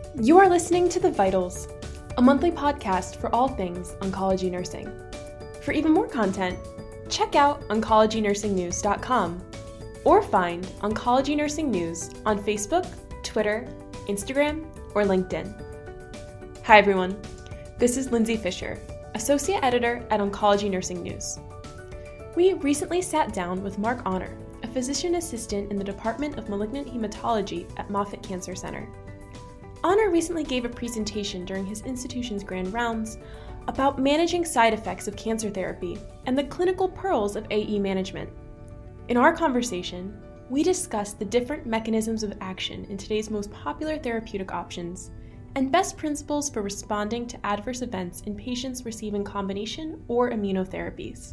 You are listening to The Vitals, a monthly podcast for all things oncology nursing. For even more content, check out oncologynursingnews.com or find Oncology Nursing News on Facebook, Twitter, Instagram, or LinkedIn. Hi everyone, this is Lindsay Fisher, Associate Editor at Oncology Nursing News. We recently sat down with Mark Honor, a physician assistant in the Department of Malignant Hematology at Moffitt Cancer Center. Honor recently gave a presentation during his institution's grand rounds about managing side effects of cancer therapy and the clinical pearls of AE management. In our conversation, we discussed the different mechanisms of action in today's most popular therapeutic options and best principles for responding to adverse events in patients receiving combination or immunotherapies.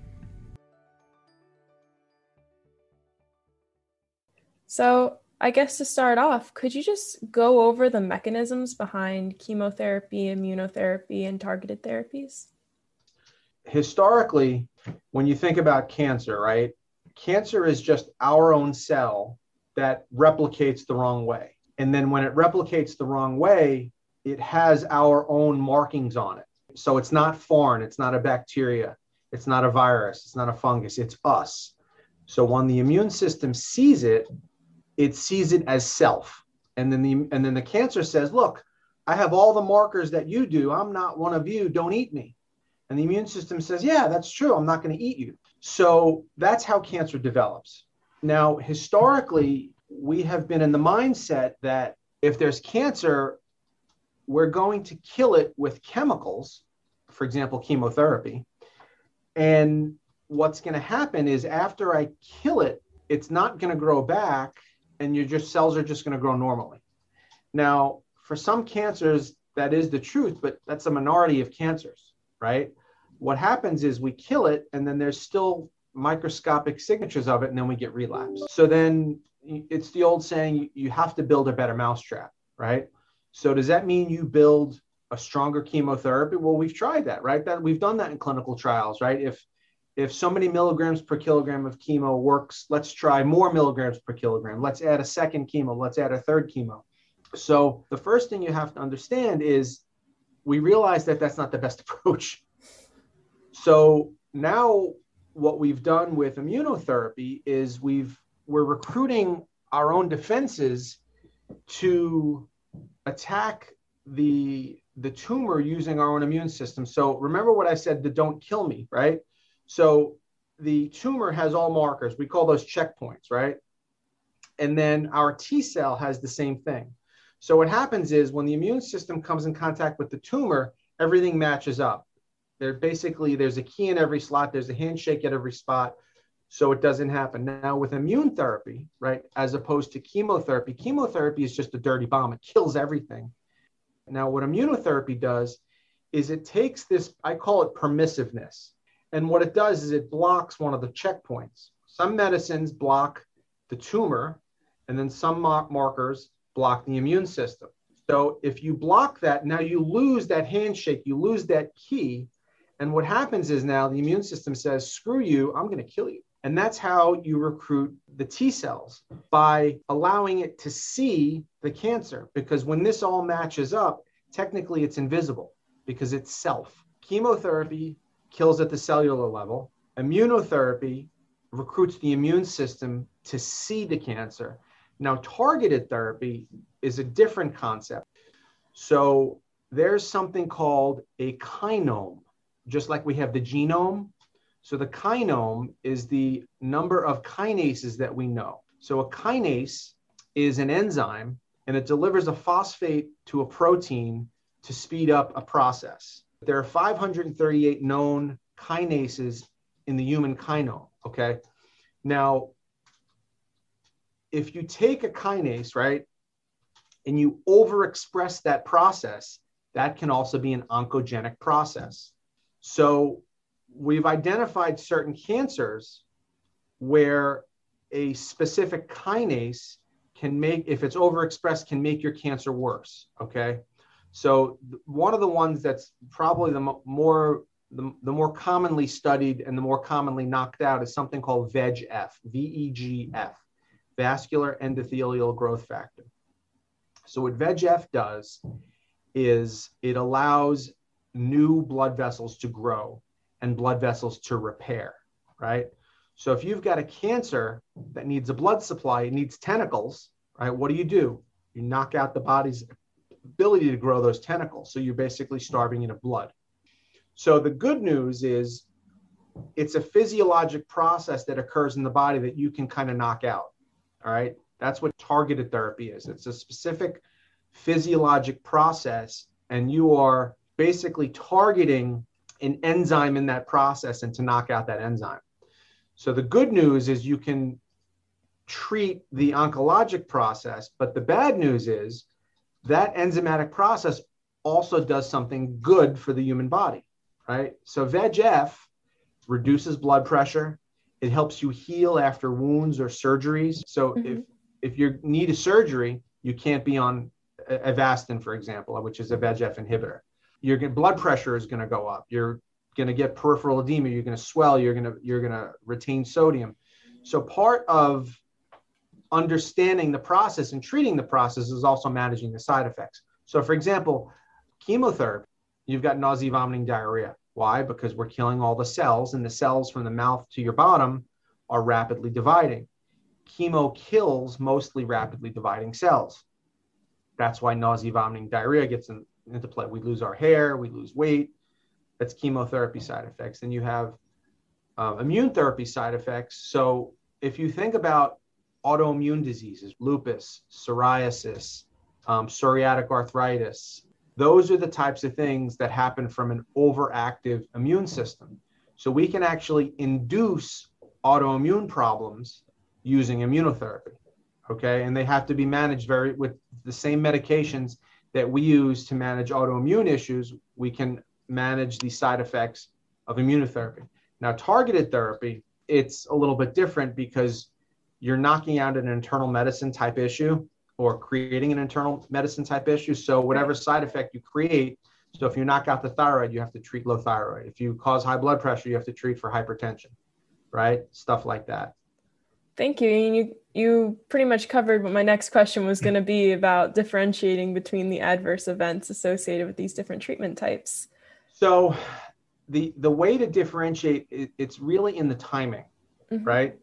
So, I guess to start off, could you just go over the mechanisms behind chemotherapy, immunotherapy, and targeted therapies? Historically, when you think about cancer, right? Cancer is just our own cell that replicates the wrong way. And then when it replicates the wrong way, it has our own markings on it. So it's not foreign, it's not a bacteria, it's not a virus, it's not a fungus, it's us. So when the immune system sees it, it sees it as self. And then the cancer says, look, I have all the markers that you do. I'm not one of you. Don't eat me. And the immune system says, yeah, that's true. I'm not going to eat you. So that's how cancer develops. Now, historically, we have been in the mindset that if there's cancer, we're going to kill it with chemicals, for example, chemotherapy. And what's going to happen is after I kill it, it's not going to grow back, and your cells are just going to grow normally. Now, for some cancers, that is the truth, but that's a minority of cancers, right? What happens is we kill it, and then there's still microscopic signatures of it, and then we get relapse. So then it's the old saying, you have to build a better mousetrap, right? So does that mean you build a stronger chemotherapy? Well, we've tried that, right? We've done that in clinical trials, right? If so many milligrams per kilogram of chemo works, let's try more milligrams per kilogram. Let's add a second chemo. Let's add a third chemo. So the first thing you have to understand is we realize that that's not the best approach. So now what we've done with immunotherapy is we're recruiting our own defenses to attack the tumor using our own immune system. So remember what I said, the don't kill me, right? So the tumor has all markers. We call those checkpoints, right? And then our T cell has the same thing. So what happens is when the immune system comes in contact with the tumor, everything matches up. There's a key in every slot. There's a handshake at every spot. So it doesn't happen. Now with immune therapy, right, as opposed to chemotherapy is just a dirty bomb. It kills everything. Now what immunotherapy does is it takes this, I call it permissiveness. And what it does is it blocks one of the checkpoints. Some medicines block the tumor, and then some markers block the immune system. So if you block that, now you lose that handshake, you lose that key. And what happens is now the immune system says, screw you, I'm going to kill you. And that's how you recruit the T cells, by allowing it to see the cancer. Because when this all matches up, technically it's invisible because it's self. Chemotherapy kills at the cellular level. Immunotherapy recruits the immune system to see the cancer. Now, targeted therapy is a different concept. So there's something called a kinome, just like we have the genome. So the kinome is the number of kinases that we know. So a kinase is an enzyme, and it delivers a phosphate to a protein to speed up a process. There are 538 known kinases in the human kinome, okay? Now, if you take a kinase, right, and you overexpress that process, that can also be an oncogenic process. So we've identified certain cancers where a specific kinase can make, if it's overexpressed, can make your cancer worse, okay? So one of the ones that's probably the more commonly studied and the more commonly knocked out is something called VEGF, VEGF, vascular endothelial growth factor. So what VEGF does is it allows new blood vessels to grow and blood vessels to repair, right? So if you've got a cancer that needs a blood supply, it needs tentacles, right? What do? You knock out the body's ability to grow those tentacles. So you're basically starving it of blood. So the good news is it's a physiologic process that occurs in the body that you can kind of knock out, all right? That's what targeted therapy is. It's a specific physiologic process, and you are basically targeting an enzyme in that process and to knock out that enzyme. So the good news is you can treat the oncologic process, but the bad news is that enzymatic process also does something good for the human body, right? So VEGF reduces blood pressure. It helps you heal after wounds or surgeries. So if you need a surgery, you can't be on Avastin, for example, which is a VEGF inhibitor. Your blood pressure is going to go up. You're going to get peripheral edema. You're going to swell. You're going to retain sodium. So part of understanding the process and treating the process is also managing the side effects. So, for example, chemotherapy, you've got nausea, vomiting, diarrhea. Why? Because we're killing all the cells, and the cells from the mouth to your bottom are rapidly dividing. Chemo kills mostly rapidly dividing cells. That's why nausea, vomiting, diarrhea gets into play. We lose our hair, we lose weight. That's chemotherapy side effects. Then you have immune therapy side effects. So if you think about autoimmune diseases, lupus, psoriasis, psoriatic arthritis, those are the types of things that happen from an overactive immune system. So we can actually induce autoimmune problems using immunotherapy. Okay, and they have to be managed with the same medications that we use to manage autoimmune issues. We can manage the side effects of immunotherapy. Now, targeted therapy, it's a little bit different because you're knocking out an internal medicine type issue or creating an internal medicine type issue. So whatever side effect you create, so if you knock out the thyroid, you have to treat low thyroid. If you cause high blood pressure, you have to treat for hypertension, right? Stuff like that. Thank you. You pretty much covered what my next question was going to be about differentiating between the adverse events associated with these different treatment types. So the way to differentiate, it's really in the timing, right?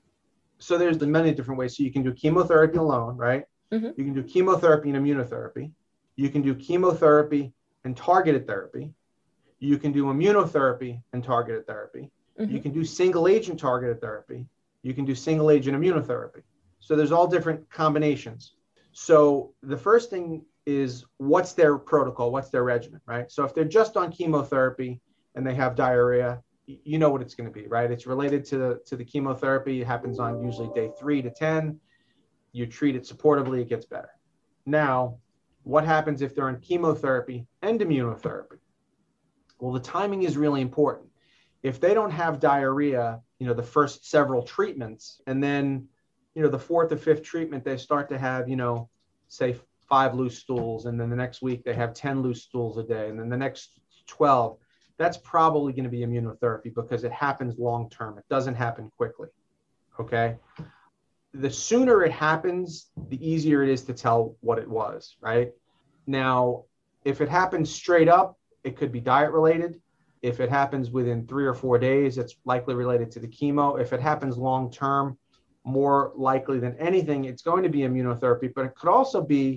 So there's many different ways. So you can do chemotherapy alone, right? You can do chemotherapy and immunotherapy. You can do chemotherapy and targeted therapy. You can do immunotherapy and targeted therapy. You can do single agent targeted therapy. You can do single agent immunotherapy. So there's all different combinations. So the first thing is, what's their protocol? What's their regimen, right? So if they're just on chemotherapy and they have diarrhea, you know what it's going to be, right? It's related to the chemotherapy. It happens on usually day 3 to 10. You treat it supportively, it gets better. Now, what happens if they're on chemotherapy and immunotherapy? Well, the timing is really important. If they don't have diarrhea, the first several treatments, and then, the 4th or 5th treatment, they start to have, say 5 loose stools, and then the next week they have 10 loose stools a day, and then the next 12, that's probably going to be immunotherapy because it happens long-term. It doesn't happen quickly, okay? The sooner it happens, the easier it is to tell what it was, right? Now, if it happens straight up, it could be diet-related. If it happens within 3 or 4 days, it's likely related to the chemo. If it happens long-term, more likely than anything, it's going to be immunotherapy. But it could also be,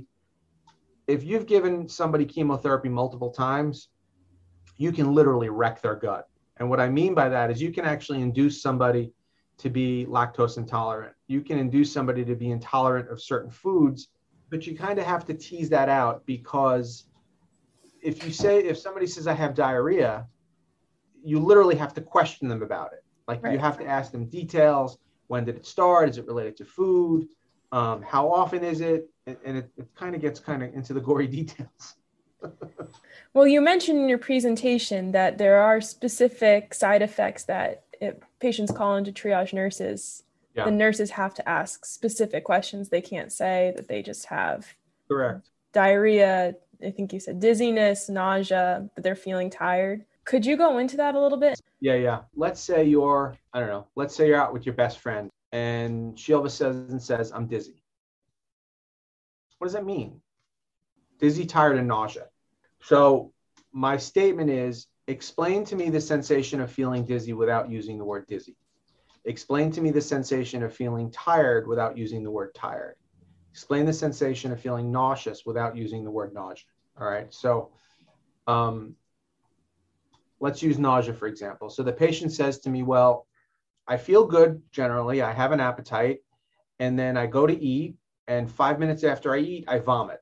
if you've given somebody chemotherapy multiple times, you can literally wreck their gut. And what I mean by that is you can actually induce somebody to be lactose intolerant. You can induce somebody to be intolerant of certain foods, but you kind of have to tease that out, because if somebody says, I have diarrhea, you literally have to question them about it. Like, right. You have to ask them details. When did it start? Is it related to food? How often is it? And it kind of gets into the gory details. Well, you mentioned in your presentation that there are specific side effects that if patients call into triage nurses, the nurses have to ask specific questions. They can't say that they just have diarrhea. I think you said dizziness, nausea, but they're feeling tired. Could you go into that a little bit? Yeah. Let's say you're out with your best friend and she all of a sudden says, I'm dizzy. What does that mean? Dizzy, tired, and nausea. So my statement is, explain to me the sensation of feeling dizzy without using the word dizzy. Explain to me the sensation of feeling tired without using the word tired. Explain the sensation of feeling nauseous without using the word nausea. All right. So let's use nausea, for example. So the patient says to me, well, I feel good generally. I have an appetite. And then I go to eat. And 5 minutes after I eat, I vomit.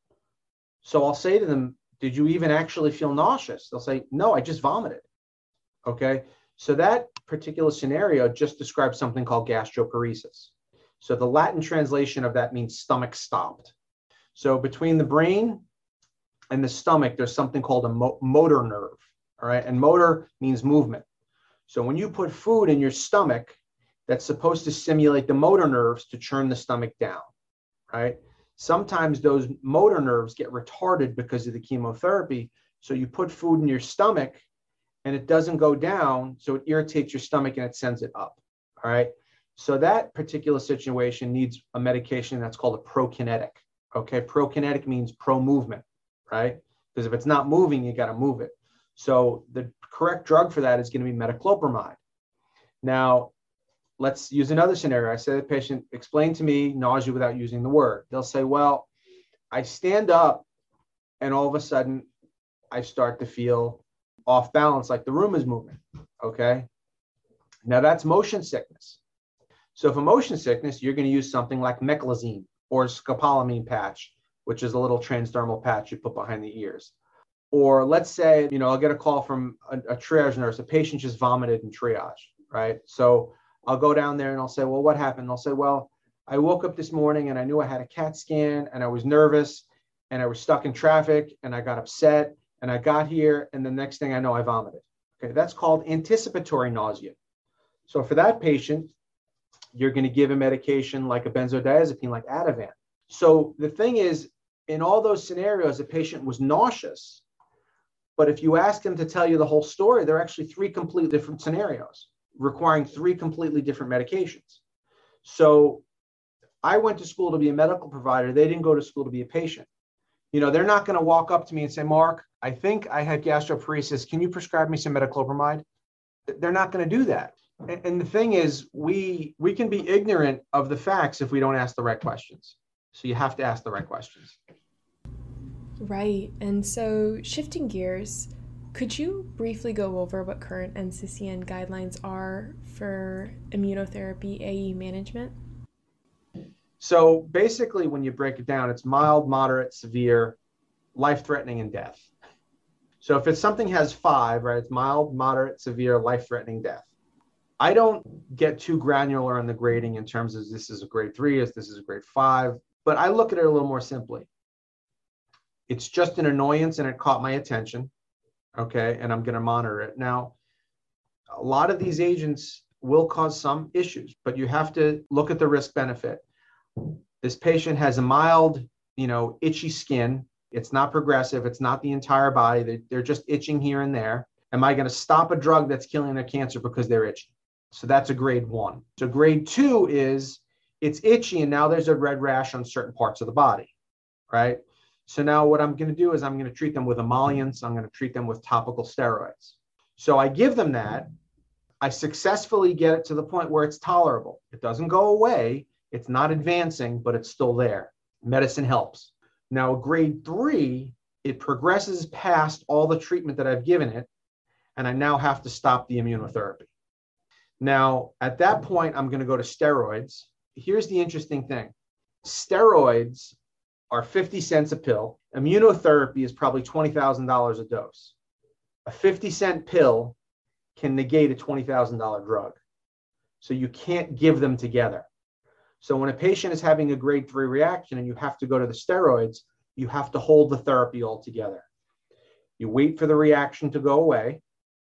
So I'll say to them, did you even actually feel nauseous? They'll say, no, I just vomited. Okay. So that particular scenario just describes something called gastroparesis. So the Latin translation of that means stomach stopped. So between the brain and the stomach, there's something called a motor nerve. All right. And motor means movement. So when you put food in your stomach, that's supposed to stimulate the motor nerves to churn the stomach down. Right. Sometimes those motor nerves get retarded because of the chemotherapy. So you put food in your stomach and it doesn't go down. So it irritates your stomach and it sends it up. All right. So that particular situation needs a medication that's called a prokinetic. Okay. Prokinetic means pro movement, right? Because if it's not moving, you got to move it. So the correct drug for that is going to be metoclopramide. Now, let's use another scenario. I say to the patient, explain to me nausea without using the word. They'll say, well, I stand up and all of a sudden I start to feel off balance, like the room is moving. Okay. Now that's motion sickness. So for motion sickness, you're going to use something like meclizine or scopolamine patch, which is a little transdermal patch you put behind the ears. Or let's say, I'll get a call from a triage nurse, a patient just vomited in triage, right? So I'll go down there and I'll say, well, what happened? They'll say, well, I woke up this morning and I knew I had a CAT scan and I was nervous and I was stuck in traffic and I got upset and I got here and the next thing I know, I vomited. Okay, that's called anticipatory nausea. So for that patient, you're going to give a medication like a benzodiazepine, like Ativan. So the thing is, in all those scenarios, the patient was nauseous. But if you ask them to tell you the whole story, they're actually three completely different scenarios requiring three completely different medications. So I went to school to be a medical provider. They didn't go to school to be a patient. They're not going to walk up to me and say, Mark, I think I had gastroparesis. Can you prescribe me some metoclopramide? They're not going to do that. And the thing is, we can be ignorant of the facts if we don't ask the right questions. So you have to ask the right questions. Right. And so shifting gears, could you briefly go over what current NCCN guidelines are for immunotherapy AE management? So basically, when you break it down, it's mild, moderate, severe, life-threatening, and death. So if it's something has 5, right, it's mild, moderate, severe, life-threatening, death. I don't get too granular on the grading in terms of this is a grade 3, this is a grade 5, but I look at it a little more simply. It's just an annoyance and it caught my attention, okay, and I'm going to monitor it. Now, a lot of these agents will cause some issues, but you have to look at the risk benefit. This patient has a mild, itchy skin. It's not progressive. It's not the entire body. They're just itching here and there. Am I going to stop a drug that's killing their cancer because they're itchy? So that's a grade 1. So grade 2 is it's itchy and now there's a red rash on certain parts of the body, right? So now what I'm going to do is I'm going to treat them with emollients. I'm going to treat them with topical steroids. So I give them that. I successfully get it to the point where it's tolerable. It doesn't go away. It's not advancing, but it's still there. Medicine helps. Now, grade 3, it progresses past all the treatment that I've given it, and I now have to stop the immunotherapy. Now, at that point, I'm going to go to steroids. Here's the interesting thing. Steroids are 50 cents a pill. Immunotherapy is probably $20,000 a dose. A 50-cent pill can negate a $20,000 drug. So you can't give them together. So when a patient is having a grade 3 reaction and you have to go to the steroids, you have to hold the therapy altogether. You wait for the reaction to go away.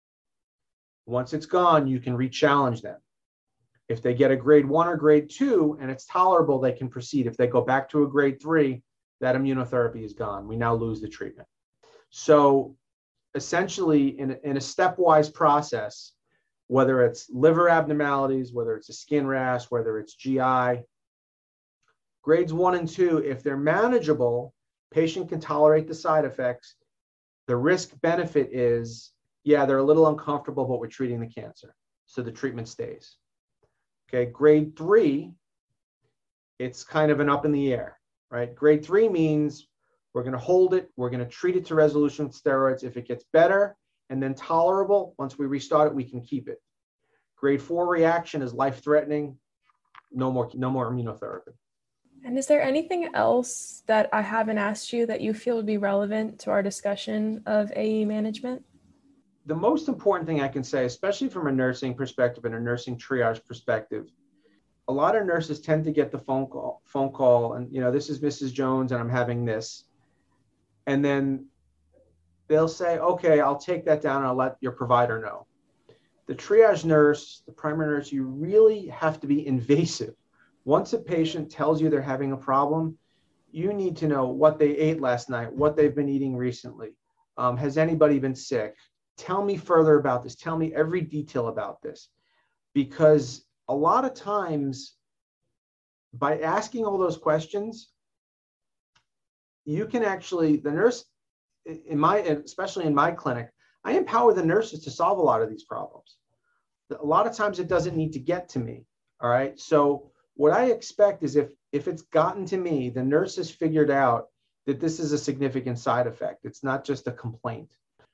Once it's gone, you can re-challenge them. If they get a grade 1 or grade 2 and it's tolerable, they can proceed. If they go back to a grade 3, that immunotherapy is gone. We now lose the treatment. So essentially, in a stepwise process, whether it's liver abnormalities, whether it's a skin rash, whether it's GI, grades 1 and 2, if they're manageable Patient can tolerate the side effects. The risk benefit is, yeah, they're a little uncomfortable, but we're treating the cancer. So the treatment stays. Okay, grade 3, it's kind of an up in the air, right? Grade 3 means we're going to hold it. We're going to treat it to resolution with steroids. If it gets better and then tolerable, once we restart it, we can keep it. Grade 4 reaction is life-threatening. No more immunotherapy. And is there anything else that I haven't asked you that you feel would be relevant to our discussion of AE management? The most important thing I can say, especially from a nursing perspective and a nursing triage perspective, a lot of nurses tend to get the phone call, and this is Mrs. Jones, and I'm having this, and then they'll say, okay, I'll take that down and I'll let your provider know. The triage nurse, the primary nurse, you really have to be invasive. Once a patient tells you they're having a problem, you need to know what they ate last night, what they've been eating recently. Has anybody been sick? Tell me further about this. Tell me every detail about this. Because a lot of times, by asking all those questions, you can actually, the nurse, especially in my clinic, I empower the nurses to solve a lot of these problems. A lot of times it doesn't need to get to me, all right? So what I expect is if it's gotten to me, the nurse has figured out that this is a significant side effect. It's not just a complaint.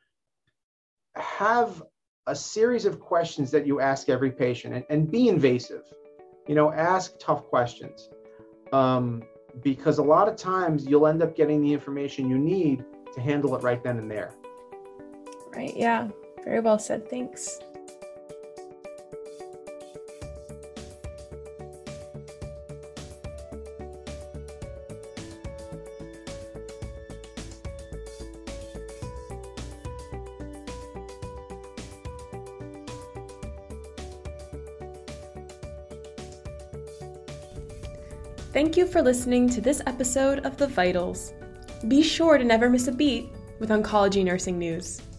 Have a series of questions that you ask every patient and be invasive. Ask tough questions because a lot of times you'll end up getting the information you need to handle it right then and there. Right, yeah. Very well said. Thanks. Thank you for listening to this episode of The Vitals. Be sure to never miss a beat with oncology nursing news.